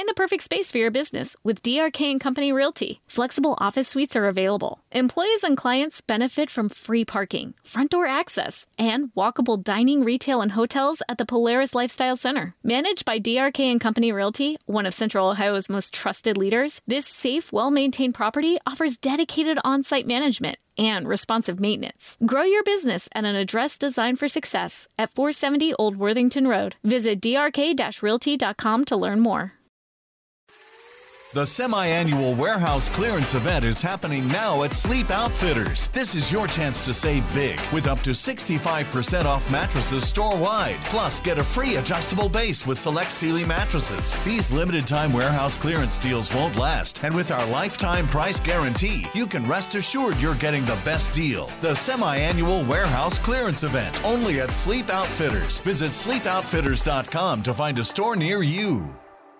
Find the perfect space for your business with DRK and Company Realty. Flexible office suites are available. Employees and clients benefit from free parking, front door access, and walkable dining, retail, and hotels at the Polaris Lifestyle Center. Managed by DRK and Company Realty, one of Central Ohio's most trusted leaders, this safe, well-maintained property offers dedicated on-site management and responsive maintenance. Grow your business at an address designed for success at 470 Old Worthington Road. Visit drk-realty.com to learn more. The semi-annual warehouse clearance event is happening now at Sleep Outfitters. This is your chance to save big with up to 65% off mattresses store-wide. Plus, get a free adjustable base with select Sealy mattresses. These limited-time warehouse clearance deals won't last, and with our lifetime price guarantee, you can rest assured you're getting the best deal. The semi-annual warehouse clearance event, only at Sleep Outfitters. Visit sleepoutfitters.com to find a store near you.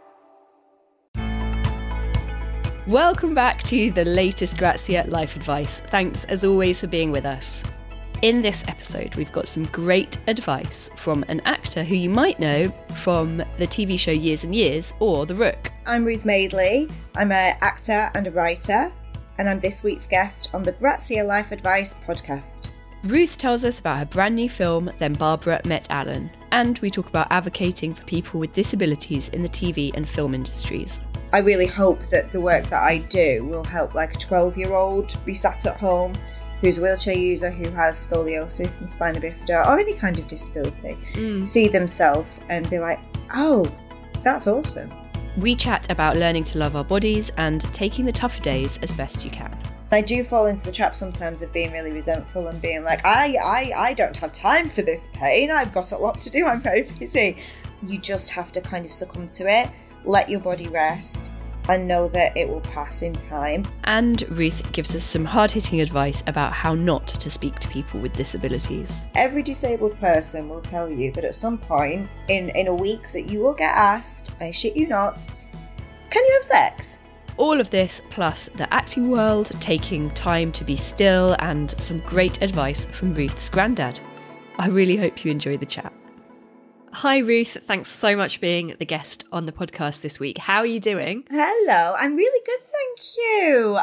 Welcome back to the latest Grazia Life Advice. Thanks as always for being with us. In this episode, we've got some great advice from an actor who you might know from the TV show Years and Years or The Rook. I'm Ruth Madeley. I'm an actor and a writer, and I'm this week's guest on the Grazia Life Advice podcast. Ruth tells us about her brand new film, Then Barbara Met Alan, and we talk about advocating for people with disabilities in the TV and film industries. I really hope that the work that I do will help like a 12-year-old be sat at home who's a wheelchair user, who has scoliosis and spina bifida or any kind of disability, see themselves and be like, oh, that's awesome. We chat about learning to love our bodies and taking the tough days as best you can. I do fall into the trap sometimes of being really resentful and being like, I don't have time for this pain. I've got a lot to do. I'm very busy. You just have to kind of succumb to it. Let your body rest and know that it will pass in time. And Ruth gives us some hard-hitting advice about how not to speak to people with disabilities. Every disabled person will tell you that at some point in a week that you will get asked, I shit you not, can you have sex? All of this, plus the acting world, taking time to be still, and some great advice from Ruth's granddad. I really hope you enjoy the chat. Hi Ruth, thanks so much for being the guest on the podcast this week. How are you doing? Hello, I'm really good, thank you.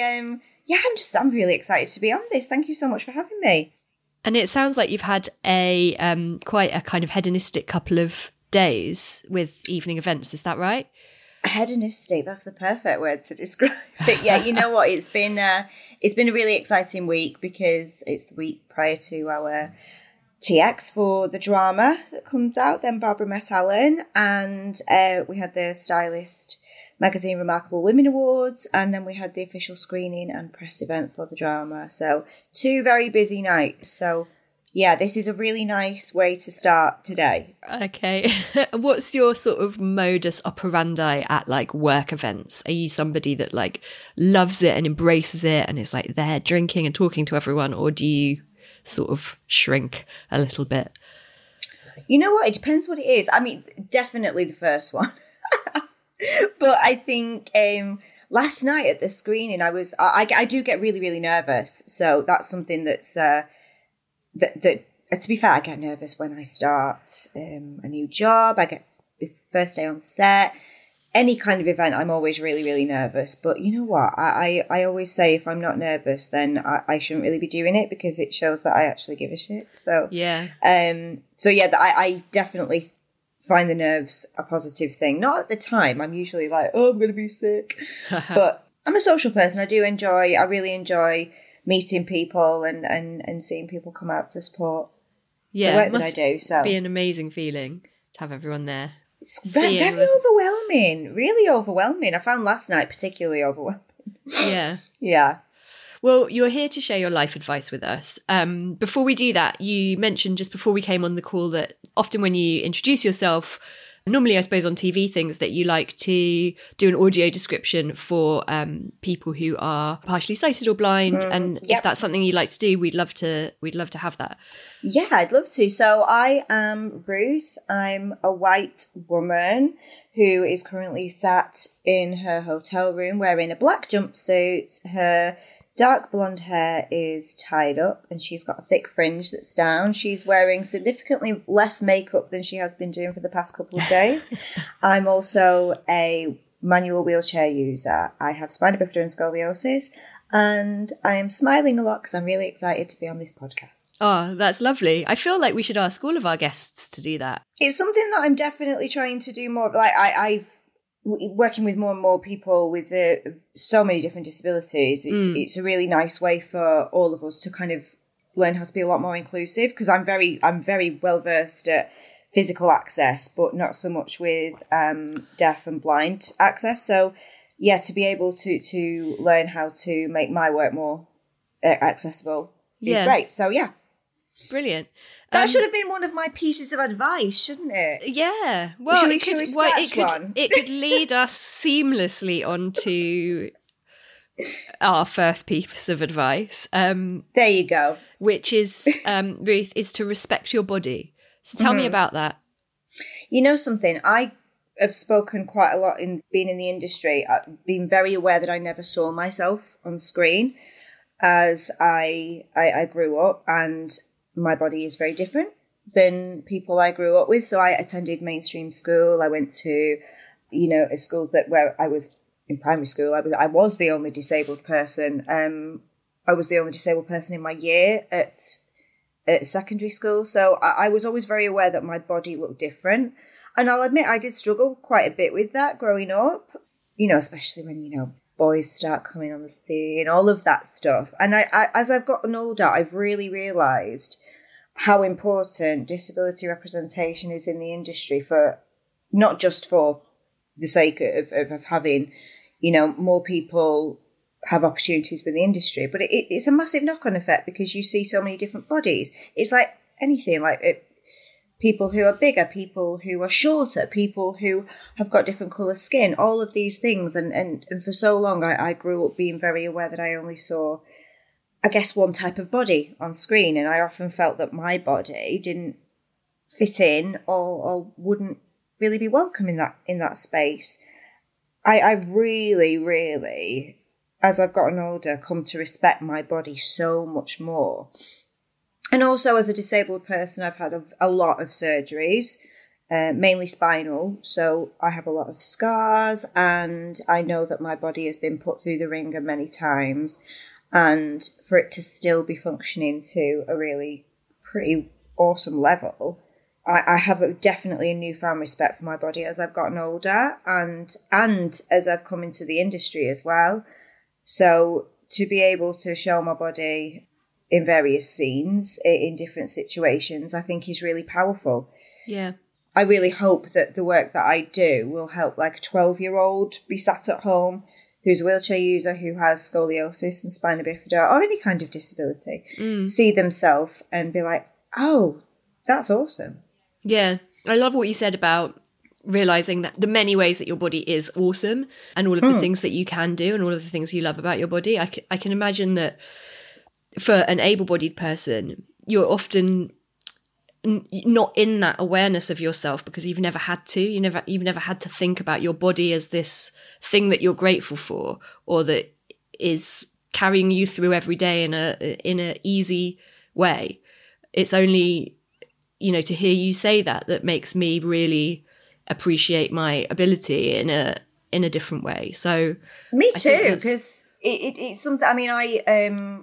I'm really excited to be on this. Thank you so much for having me. And it sounds like you've had a quite a kind of hedonistic couple of days with evening events, is that right? Hedonistic, that's the perfect word to describe it. Yeah, you know what, it's been a really exciting week because it's the week prior to our TX for the drama that comes out, Then Barbara Met Alan, and we had the Stylist Magazine Remarkable Women Awards, and then we had the official screening and press event for the drama. So 2 very busy nights. So yeah, this is a really nice way to start today. Okay. What's your sort of modus operandi at like work events? Are you somebody that like loves it and embraces it and is like there drinking and talking to everyone, or do you sort of shrink a little bit? You know what? It depends what it is. I mean, definitely the first one. But I think last night at the screening, I do get really, really nervous. So that's something that's that to be fair, I get nervous when I start a new job. I get the first day on set. Any kind of event, I'm always really, really nervous. But you know what? I always say if I'm not nervous, then I shouldn't really be doing it because it shows that I actually give a shit. So yeah. I definitely find the nerves a positive thing. Not at the time. I'm usually like, oh, I'm going to be sick. But I'm a social person. I really enjoy meeting people and seeing people come out to support the work that I do. So be an amazing feeling to have everyone there. It's very overwhelming, really overwhelming. I found last night particularly overwhelming. Yeah. Yeah. Well, you're here to share your life advice with us. Before we do that, you mentioned just before we came on the call that often when you introduce yourself, normally I suppose on TV things, that you like to do an audio description for people who are partially sighted or blind. And if that's something you'd like to do, we'd love to have that. Yeah, I'd love to. So I am Ruth. I'm a white woman who is currently sat in her hotel room wearing a black jumpsuit. Her dark blonde hair is tied up and she's got a thick fringe that's down. She's wearing significantly less makeup than she has been doing for the past couple of days. I'm also a manual wheelchair user. I have spina bifida and scoliosis, and I am smiling a lot because I'm really excited to be on this podcast. Oh, that's lovely. I feel like we should ask all of our guests to do that. It's something that I'm definitely trying to do more. Like I've working with more and more people with so many different disabilities. It's a really nice way for all of us to kind of learn how to be a lot more inclusive, because I'm very well versed at physical access, but not so much with deaf and blind access. So yeah, to be able to learn how to make my work more accessible is great. So yeah. Brilliant. That should have been one of my pieces of advice, shouldn't it? Yeah. Well, it could lead us seamlessly onto our first piece of advice. There you go. Which is, Ruth, is to respect your body. So tell me about that. You know something? I have spoken quite a lot in being in the industry. I've been very aware that I never saw myself on screen as I grew up, and my body is very different than people I grew up with. So I attended mainstream school. I went to, schools where I was in primary school. I was the only disabled person. I was the only disabled person in my year at secondary school. So I was always very aware that my body looked different. And I'll admit I did struggle quite a bit with that growing up, especially when, boys start coming on the scene, all of that stuff. And I as I've gotten older, I've really realised how important disability representation is in the industry, for not just for the sake of having, more people have opportunities with the industry, but it's a massive knock-on effect, because you see so many different bodies. It's like anything, people who are bigger, people who are shorter, people who have got different colour skin, all of these things. And for so long, I grew up being very aware that I only saw, I guess, one type of body on screen. And I often felt that my body didn't fit in or wouldn't really be welcome in that space. I really, really, as I've gotten older, come to respect my body so much more. And also, as a disabled person, I've had a lot of surgeries, mainly spinal. So I have a lot of scars, and I know that my body has been put through the ringer many times. And for it to still be functioning to a really pretty awesome level, I have definitely a newfound respect for my body as I've gotten older, and as I've come into the industry as well. So to be able to show my body in various scenes, in different situations, I think is really powerful. Yeah. I really hope that the work that I do will help like a 12-year-old be sat at home who's a wheelchair user, who has scoliosis and spina bifida or any kind of disability, see themselves and be like, oh, that's awesome. Yeah. I love what you said about realizing that the many ways that your body is awesome, and all of the things that you can do, and all of the things you love about your body. I can imagine that for an able-bodied person, you're often not in that awareness of yourself because you've never had to. You've never had to think about your body as this thing that you're grateful for, or that is carrying you through every day in a easy way. It's only, to hear you say that makes me really appreciate my ability in a different way. So me too, because it's something. I mean,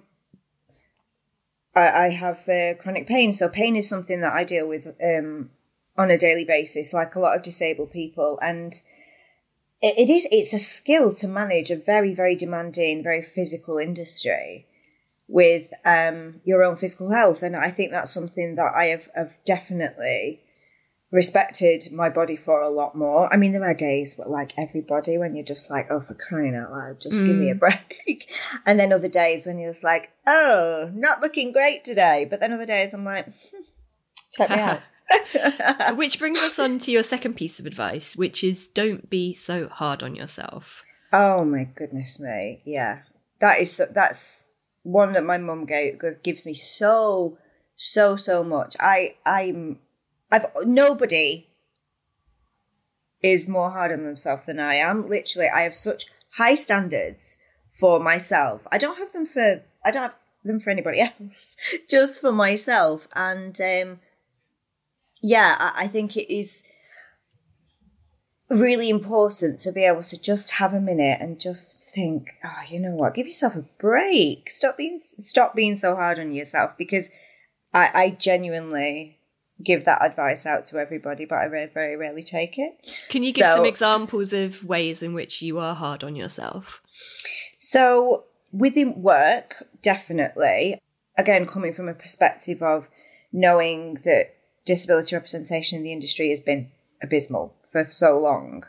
I have chronic pain, so pain is something that I deal with on a daily basis, like a lot of disabled people, and it's a skill to manage a very, very demanding, very physical industry with your own physical health. And I think that's something that I have definitely respected my body for a lot more. I mean, there are days, but like everybody, when you're just like, oh, for crying out loud, just give me a break. And then other days when you're just like, oh, not looking great today. But then other days I'm like, check me out. Which brings us on to your second piece of advice, which is don't be so hard on yourself. Oh my goodness me. Yeah. That's one that my mum gives me so much. Nobody is more hard on themselves than I am. Literally, I have such high standards for myself. I don't have them for anybody else, just for myself. And I think it is really important to be able to just have a minute and just think, oh, you know what, give yourself a break. Stop being so hard on yourself, because I genuinely give that advice out to everybody, but I very rarely take it. Can you give some examples of ways in which you are hard on yourself? So within work, definitely, again, coming from a perspective of knowing that disability representation in the industry has been abysmal for so long,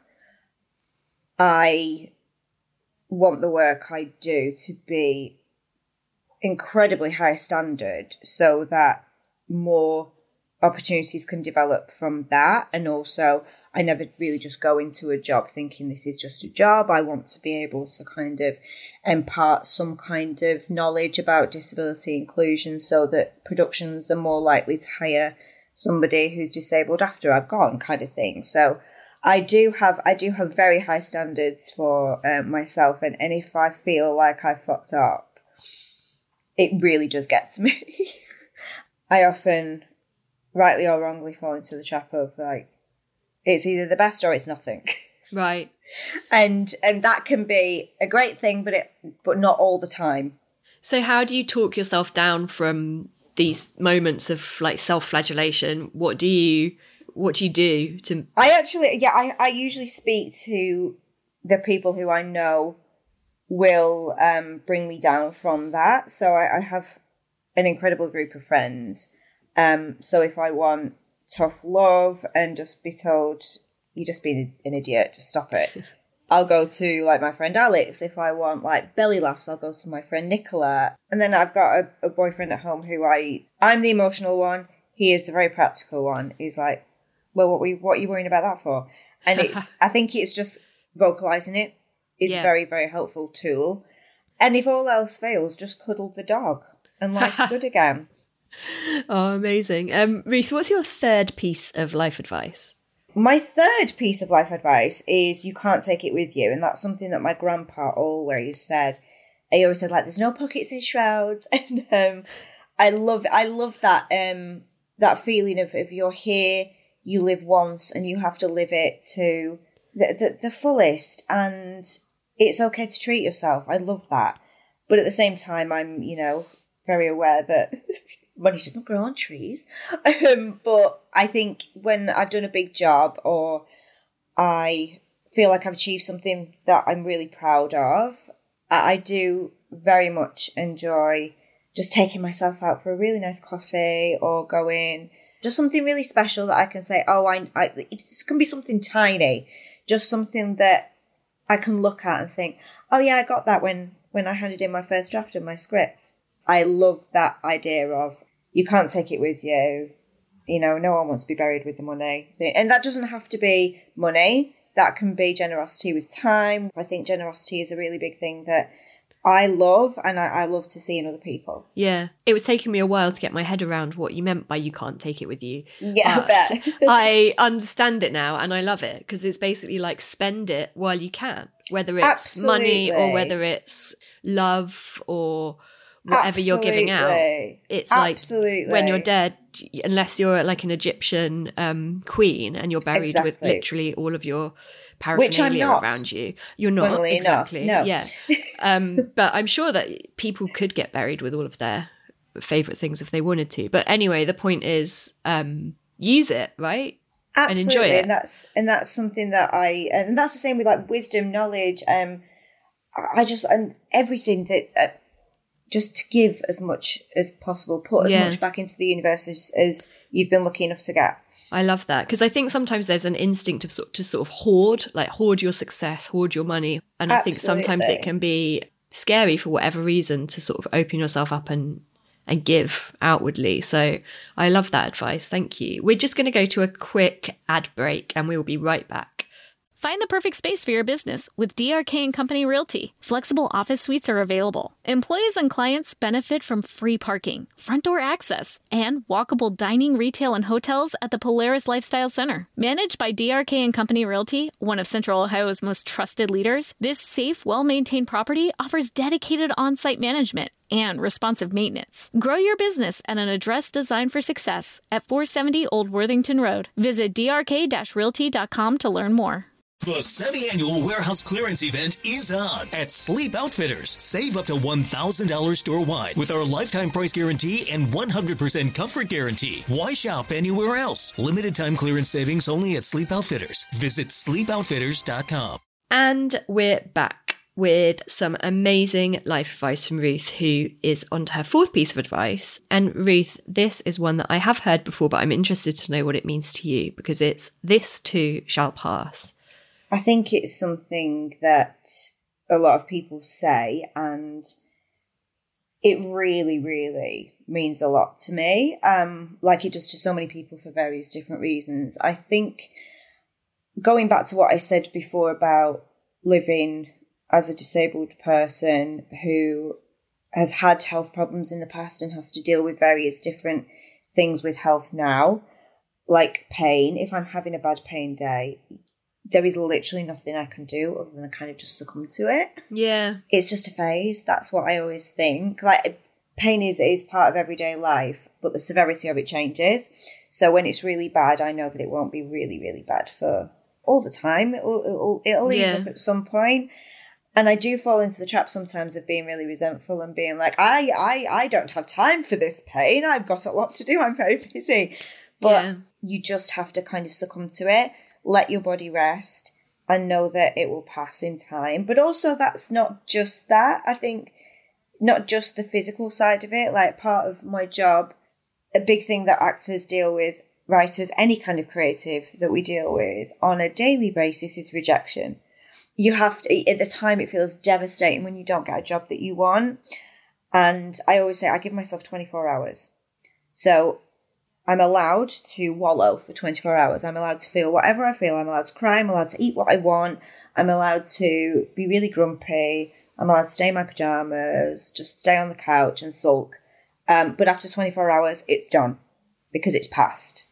I want the work I do to be incredibly high standard so that more opportunities can develop from that. And also, I never really just go into a job thinking this is just a job. I want to be able to kind of impart some kind of knowledge about disability inclusion so that productions are more likely to hire somebody who's disabled after I've gone, kind of thing. So I do have very high standards for myself, and if I feel like I fucked up, it really does get to me. I often, rightly or wrongly, fall into the trap of like, it's either the best or it's nothing. Right. And that can be a great thing, but not all the time. So how do you talk yourself down from these moments of like self-flagellation? What do you do to... I usually speak to the people who I know will bring me down from that. So I have an incredible group of friends. So if I want tough love and just be told, you're just being an idiot, just stop it, I'll go to like my friend Alex. If I want like belly laughs, I'll go to my friend Nicola. And then I've got a boyfriend at home who I'm the emotional one. He is the very practical one. He's like, well, what are you worrying about that for? And I think it's just vocalizing it is a very, very helpful tool. And if all else fails, just cuddle the dog and life's good again. Oh, amazing. Ruth, what's your third piece of life advice? My third piece of life advice is you can't take it with you. And that's something that my grandpa always said. He always said, like, there's no pockets in shrouds. And I love that that feeling of you're here, you live once, and you have to live it to the fullest. And it's okay to treat yourself. I love that. But at the same time, I'm, very aware that money doesn't grow on trees. But I think when I've done a big job or I feel like I've achieved something that I'm really proud of, I do very much enjoy just taking myself out for a really nice coffee or going, just something really special that I can say, it can be something tiny, just something that I can look at and think, oh yeah, I got that when I handed in my first draft of my script. I love that idea of you can't take it with you. No one wants to be buried with the money. And that doesn't have to be money. That can be generosity with time. I think generosity is a really big thing that I love, and I love to see in other people. Yeah. It was taking me a while to get my head around what you meant by you can't take it with you. Yeah, I bet. I understand it now, and I love it, because it's basically like spend it while you can, whether it's Absolutely. money or whether it's love or whatever you're giving out. It's like when you're dead, unless you're like an Egyptian queen and you're buried with literally all of your paraphernalia around you. You're not. Funnily exactly. Enough, no. Yeah. But I'm sure that people could get buried with all of their favourite things if they wanted to. But anyway, the point is use it, right? Absolutely. And enjoy it. And that's something that and that's the same with like wisdom, knowledge. And everything that just to give as much as possible, put as much back into the universe as you've been lucky enough to get. I love that, because I think sometimes there's an instinct of to sort of hoard your success, hoard your money. And I think sometimes it can be scary for whatever reason to sort of open yourself up and give outwardly. So I love that advice. Thank you. We're just going to go to a quick ad break and we will be right back. Find the perfect space for your business with DRK and Company Realty. Flexible office suites are available. Employees and clients benefit from free parking, front door access, and walkable dining, retail, and hotels at the Polaris Lifestyle Center. Managed by DRK and Company Realty, one of Central Ohio's most trusted leaders, this safe, well-maintained property offers dedicated on-site management and responsive maintenance. Grow your business at an address designed for success at 470 Old Worthington Road. Visit drk-realty.com to learn more. The semi-annual warehouse clearance event is on at Sleep Outfitters. Save up to $1,000 store-wide with our lifetime price guarantee and 100% comfort guarantee. Why shop anywhere else? Limited time clearance savings only at Sleep Outfitters. Visit sleepoutfitters.com. And we're back with some amazing life advice from Ruth, who is on to her fourth piece of advice. And Ruth, this is one that I have heard before, but I'm interested to know what it means to you, because it's "this too shall pass." I think it's something that a lot of people say, and it really, really means a lot to me, like it does to so many people for various different reasons. I think, going back to what I said before about living as a disabled person who has had health problems in the past and has to deal with various different things with health now, like pain. If I'm having a bad pain day, there is literally nothing I can do other than kind of just succumb to it. Yeah. It's just a phase. That's what I always think. Like, pain is part of everyday life, but the severity of it changes. So when it's really bad, I know that it won't be really, really bad for all the time. It'll ease up at some point. And I do fall into the trap sometimes of being really resentful and being like, I don't have time for this pain. I've got a lot to do. I'm very busy. But you just have to kind of succumb to it. Let your body rest and know that it will pass in time. But also, that's not just that. I think not just the physical side of it. Like, part of my job, a big thing that actors deal with, writers, any kind of creative that we deal with on a daily basis is rejection. You have to, at the time, it feels devastating when you don't get a job that you want. And I always say I give myself 24 hours. So I'm allowed to wallow for 24 hours. I'm allowed to feel whatever I feel. I'm allowed to cry. I'm allowed to eat what I want. I'm allowed to be really grumpy. I'm allowed to stay in my pajamas, just stay on the couch and sulk. But after 24 hours, it's done because it's past.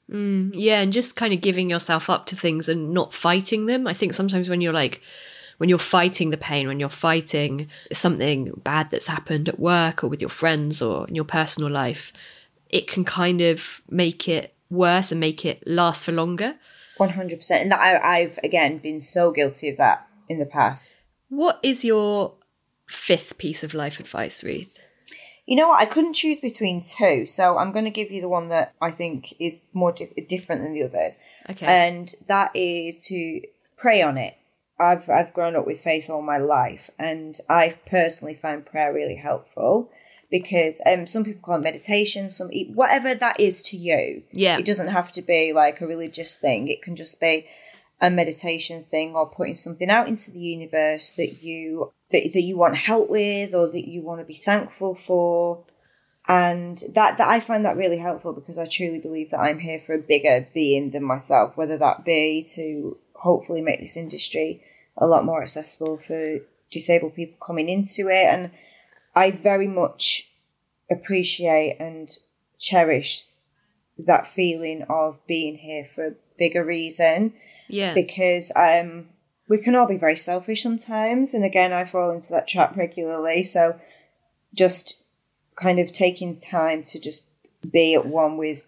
Yeah, and just kind of giving yourself up to things and not fighting them. I think sometimes when you're fighting the pain, when you're fighting something bad that's happened at work or with your friends or in your personal life, it can kind of make it worse and make it last for longer. 100%. And that I've, again, been so guilty of that in the past. What is your fifth piece of life advice, Ruth? You know what? I couldn't choose between two, so I'm going to give you the one that I think is more different than the others. Okay. And that is to pray on it. I've grown up with faith all my life, and I personally find prayer really helpful because some people call it meditation, whatever that is to you. Yeah. It doesn't have to be like a religious thing. It can just be a meditation thing or putting something out into the universe that you want help with or that you want to be thankful for. And that I find that really helpful because I truly believe that I'm here for a bigger being than myself, whether that be to hopefully make this industry a lot more accessible for disabled people coming into it. And I very much appreciate and cherish that feeling of being here for a bigger reason. Yeah. Because we can all be very selfish sometimes. And again, I fall into that trap regularly. So just kind of taking time to just be at one with,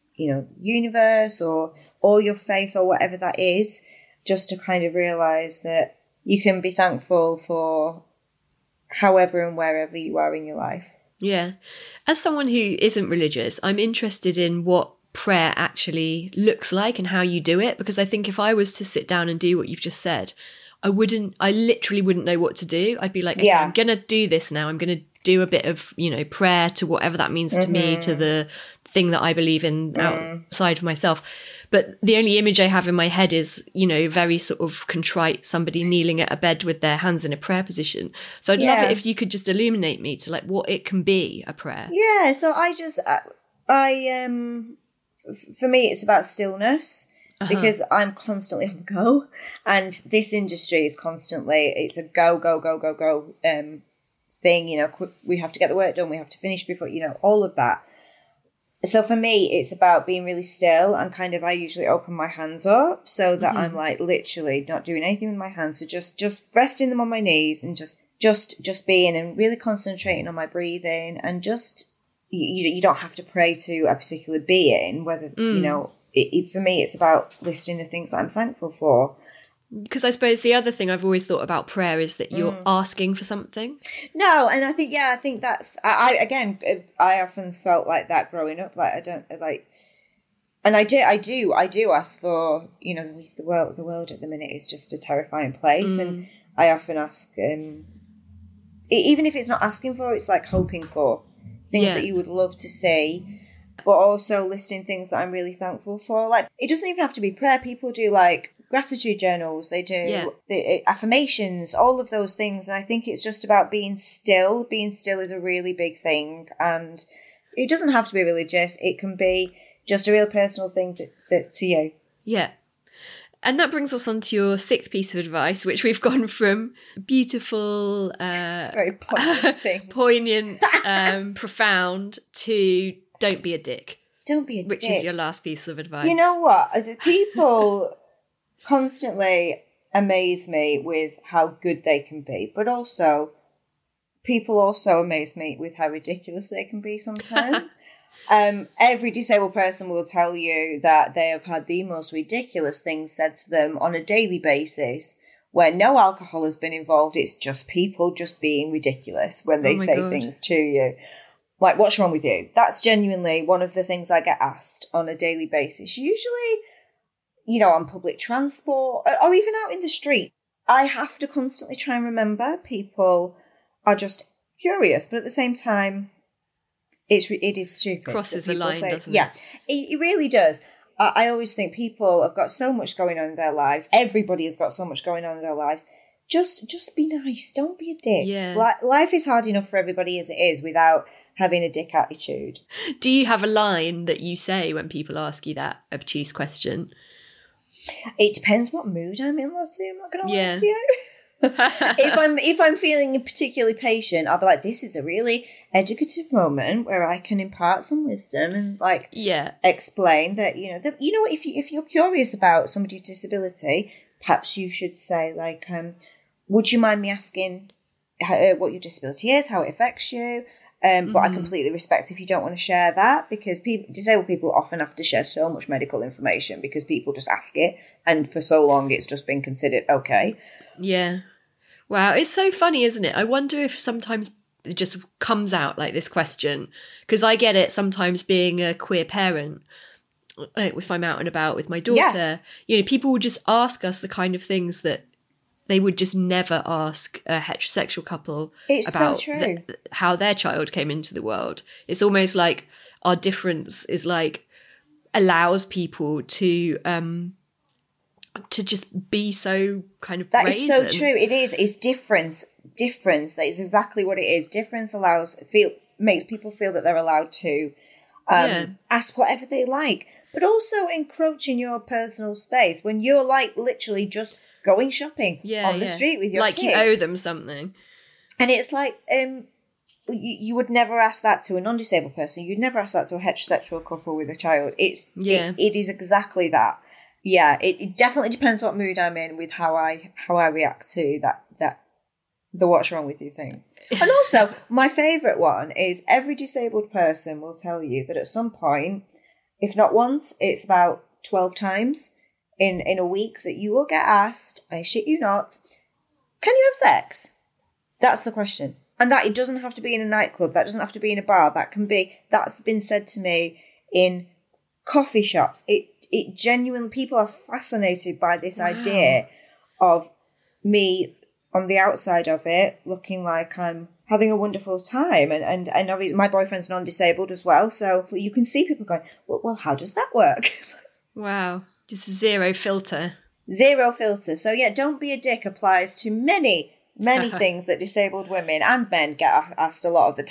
universe or your faith or whatever that is, just to kind of realise that you can be thankful for however and wherever you are in your life. Yeah. As someone who isn't religious, I'm interested in what prayer actually looks like and how you do it, because I think if I was to sit down and do what you've just said, I literally wouldn't know what to do. I'd be like, okay, I'm going to do this now. I'm going to do a bit of, prayer to whatever that means to me, to the thing that I believe in outside of myself. But the only image I have in my head is, very sort of contrite, somebody kneeling at a bed with their hands in a prayer position. So I'd love it if you could just illuminate me to like what it can be, a prayer. Yeah. So for me, it's about stillness. because I'm constantly on the go, and this industry is constantly, it's a go thing, you know, we have to get the work done, we have to finish before, you know, all of that. So for me, it's about being really still, and kind of, I usually open my hands up so that I'm like literally not doing anything with my hands. So just resting them on my knees and just being, and really concentrating on my breathing, and just, you don't have to pray to a particular being, whether, you know, for me, it's about listing the things that I'm thankful for. Because I suppose the other thing I've always thought about prayer is that you're asking for something. No, and I think that's, I often felt like that growing up. Like, I don't, like, and I do ask for, you know, the world at the minute is just a terrifying place. And I often ask, even if it's not asking for, it's like hoping for things that you would love to see, but also listing things that I'm really thankful for. Like, it doesn't even have to be prayer. People do like gratitude journals, they do the affirmations, all of those things. And I think it's just about being still. Being still is a really big thing, and it doesn't have to be religious. It can be just a real personal thing that to you. Yeah. And that brings us on to your sixth piece of advice, which we've gone from beautiful, very poignant things. Poignant, profound, to don't be a dick. Don't be a dick. Which is your last piece of advice. You know what? The people constantly amaze me with how good they can be, but also people also amaze me with how ridiculous they can be sometimes. Every disabled person will tell you that they have had the most ridiculous things said to them on a daily basis, where no alcohol has been involved. It's just people just being ridiculous when they say things to you. Like, what's wrong with you? That's genuinely one of the things I get asked on a daily basis. Usually, you know, on public transport or even out in the street. I have to constantly try and remember people are just curious, but at the same time, it is stupid. Crosses a line, doesn't it? Yeah, it really does. I always think people have got so much going on in their lives. Everybody has got so much going on in their lives. Just be nice. Don't be a dick. Yeah. Life is hard enough for everybody as it is without having a dick attitude. Do you have a line that you say when people ask you that obtuse question? It depends what mood I'm in, Lottie. I'm not going to lie to you. if I'm feeling particularly patient, I'll be like, this is a really educative moment where I can impart some wisdom and explain that, you know, if you're curious about somebody's disability, perhaps you should say, like, would you mind me asking what your disability is, how it affects you? But I completely respect if you don't want to share that, because disabled people often have to share so much medical information because people just ask it, and for so long it's just been considered okay. Yeah. Wow, it's so funny, isn't it? I wonder if sometimes it just comes out like this question, because I get it sometimes being a queer parent. If I'm out and about with my daughter, you know, people will just ask us the kind of things that they would just never ask a heterosexual couple about how their child came into the world. It's almost like our difference is like allows people to just be so kind of that brazen. Is so true. It is. It's difference. That is exactly what it is. Difference makes people feel that they're allowed to ask whatever they like, but also encroach in your personal space when you're like literally just going shopping on the street with your kid. Like you owe them something. And it's like, you would never ask that to a non-disabled person. You'd never ask that to a heterosexual couple with a child. It is exactly that. Yeah, it definitely depends what mood I'm in with how I react to the what's wrong with you thing. And also, my favourite one is every disabled person will tell you that at some point, if not once, it's about 12 times in a week that you will get asked, I shit you not, can you have sex? That's the question. And that it doesn't have to be in a nightclub, that doesn't have to be in a bar, that's been said to me in coffee shops. It genuinely, people are fascinated by this idea of me on the outside of it looking like I'm having a wonderful time. And obviously my boyfriend's non-disabled as well, so you can see people going, well, how does that work? Wow. Just zero filter. Zero filter. So yeah, don't be a dick applies to many things that disabled women and men get asked a lot of the time.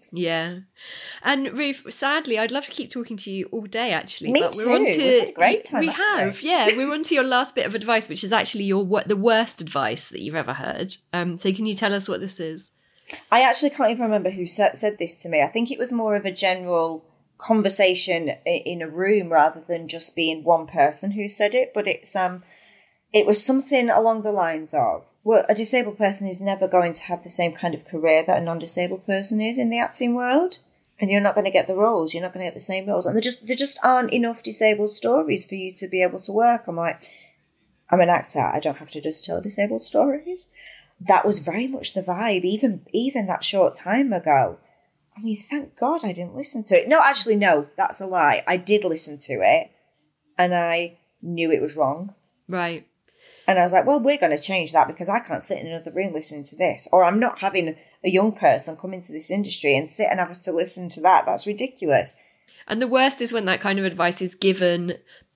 Yeah. And Ruth, sadly, I'd love to keep talking to you all day, actually. Me but too. We're on to, We've had a great time. We have, yeah. We're on to your last bit of advice, which is actually the worst advice that you've ever heard. So can you tell us what this is? I actually can't even remember who said this to me. I think it was more of a general conversation in a room rather than just being one person who said it. But it was something along the lines of, well, a disabled person is never going to have the same kind of career that a non-disabled person is in the acting world. And you're not going to get the roles. You're not going to get the same roles. And there just aren't enough disabled stories for you to be able to work. I'm like, I'm an actor. I don't have to just tell disabled stories. That was very much the vibe, even that short time ago. I mean, thank God I didn't listen to it. No, actually, no, that's a lie. I did listen to it, and I knew it was wrong. Right. And I was like, well, we're going to change that because I can't sit in another room listening to this. Or I'm not having a young person come into this industry and sit and have to listen to that. That's ridiculous. And the worst is when that kind of advice is given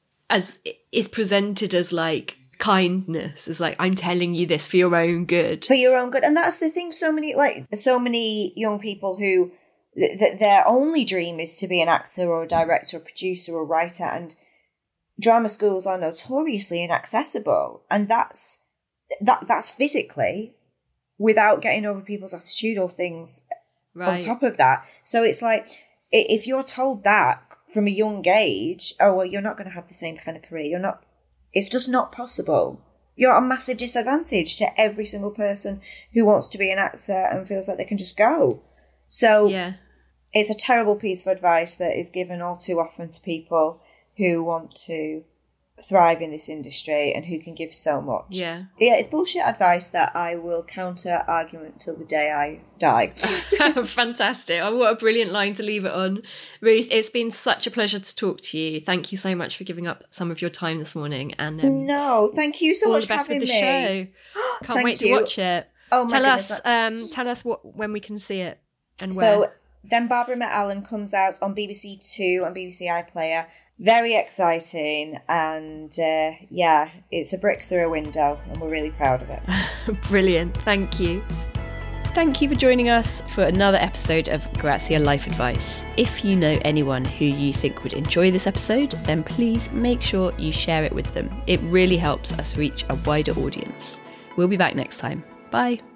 is presented as like kindness, as like, I'm telling you this for your own good. For your own good. And that's the thing. So many young people who their only dream is to be an actor or a director or producer or writer, and drama schools are notoriously inaccessible, and that's physically, without getting over people's attitudinal things on top of that. So it's like, if you're told that from a young age, oh, well, you're not going to have the same kind of career. It's just not possible. You're at a massive disadvantage to every single person who wants to be an actor and feels like they can just go. So yeah. It's a terrible piece of advice that is given all too often to people who want to thrive in this industry and who can give so much. Yeah, it's bullshit advice that I will counter argument till the day I die. Fantastic. Oh, what a brilliant line to leave it on. Ruth, it's been such a pleasure to talk to you. Thank you so much for giving up some of your time this morning. And no, thank you so much for having me. All the best with the show. Can't wait to watch it. Oh my goodness. Tell us when we can see it and where. So Then Barbara Met Alan comes out on BBC Two and BBC iPlayer. Very exciting, and it's a brick through a window, and we're really proud of it. Brilliant. Thank you. Thank you for joining us for another episode of Grazia Life Advice. If you know anyone who you think would enjoy this episode, then please make sure you share it with them. It really helps us reach a wider audience. We'll be back next time. Bye.